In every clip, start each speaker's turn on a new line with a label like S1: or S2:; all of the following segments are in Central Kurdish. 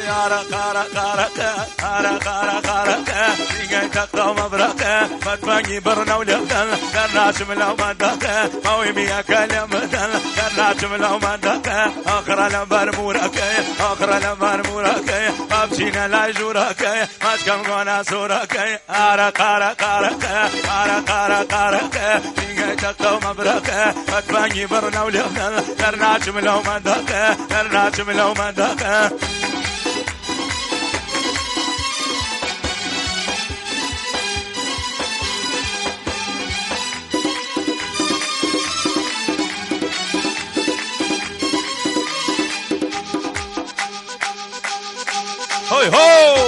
S1: يا رقارك تيجي تقطع مبرك فتفاجي برنا ولبدل درناش من لو مدك قوي بيا كلمتل درناش من لو مدك آخر لبرمورك أبشينا لا يجورك ماشكم قونا سورك رقارك تيجي تقطع مبرك فتفاجي برنا ولبدل درناش من لو مدك هوي هو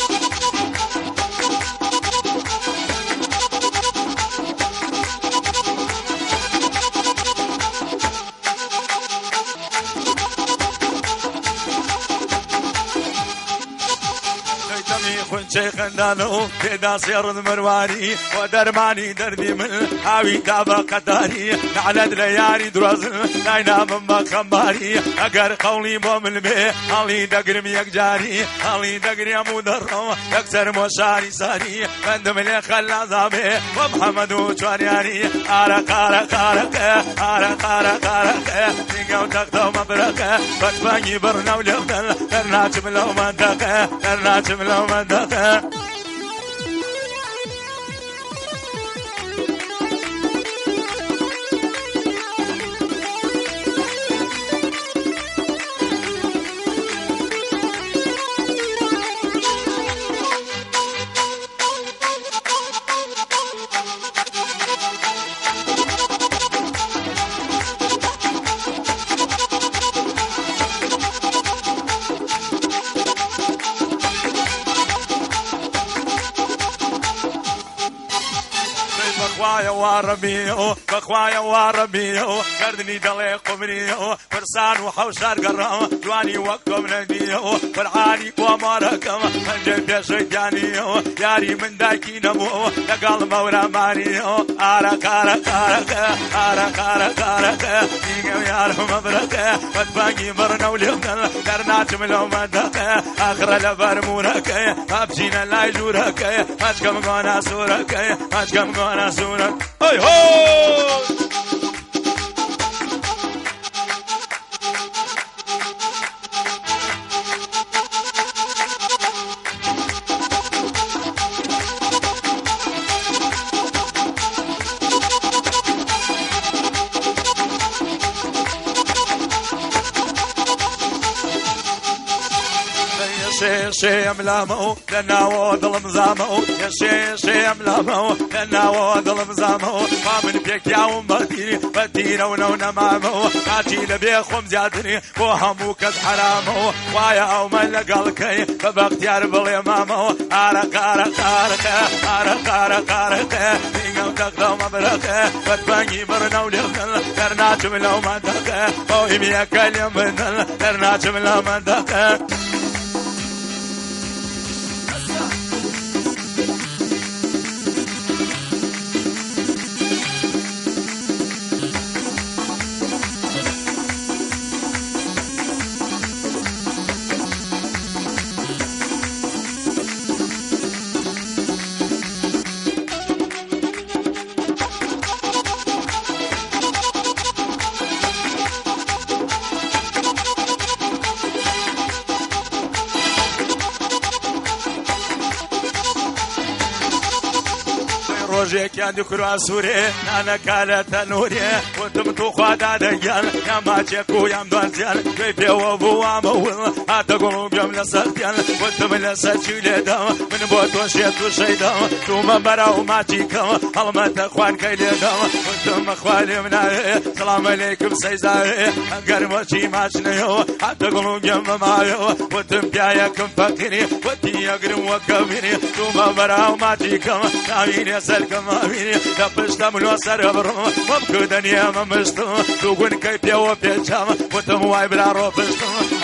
S1: شيخ دانو كدا سير المرواني ودرماني دردي من هاوي كابا قداري نعلد لياري درازل ناينا من خماري اگر قولي بومن بي علي دقر ميك جاري علي دقر يا مدرو يكسر مشاري ساري بندم لي خلا زابي ومحمد وشوارياني عارك تيجو تقطو مبرك فتفاني برنا ولبدل درناش من لو مدك بخوايا وربيو كردني دلي قمريو فرسان وحوشار قرام جواني وقتم نبيو فرعاني وماركم من جد شجانيو ياري من دايكي نمو لقال مورا ماريو عارك تيجو يا مبرك فتفاقي مرنا وليمنا درناش من لو مدك آخر لبرمورك أبشينا لا يجورك ماشكم قونا سورك هاي هو شي ملامو لنا وظلم زامو يا شي ملامو لنا وظلم زامو ما من بيك يا بدينا ونونا مامو عاتي لبيخهم زيادني وهمو كز حرامو وايا او من لقلكي فباختيار باليمامو عارك تيجو تقضى مبرك فتباني برنا وليمنا درناش من لو مدك قوي بيك اليمنا درناش من لو مدك روجك يا دكرو سوري انا كالت نوري وانتم تخواد دجال يا ما تشكو يا مدوزيال كيف وابو امول هتقولوا بيوم لساتيال وانتم لساتيل من بوت وشيت وشيدا ثم براو ما تيكم الله تخوان كيدا وانتم اخوالي من السلام عليكم سيزاي قرمشي ماشنيو هتقولوا بيوم مايو وانتم بياكم فكري ودي يقرم وكبيري ثم براو ما تيكم امين سلكم امين دبشتم لو سربرو مبكدن يا ممستو دوغن كيف يا وبيجام وتم واي بلا روبستو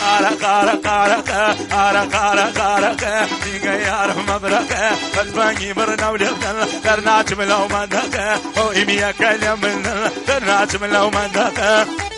S1: عارك تيجي يا مبرك فتباني برنا ولبنا درناش من لو مدك او ايميا كلام من درناش من لو مدك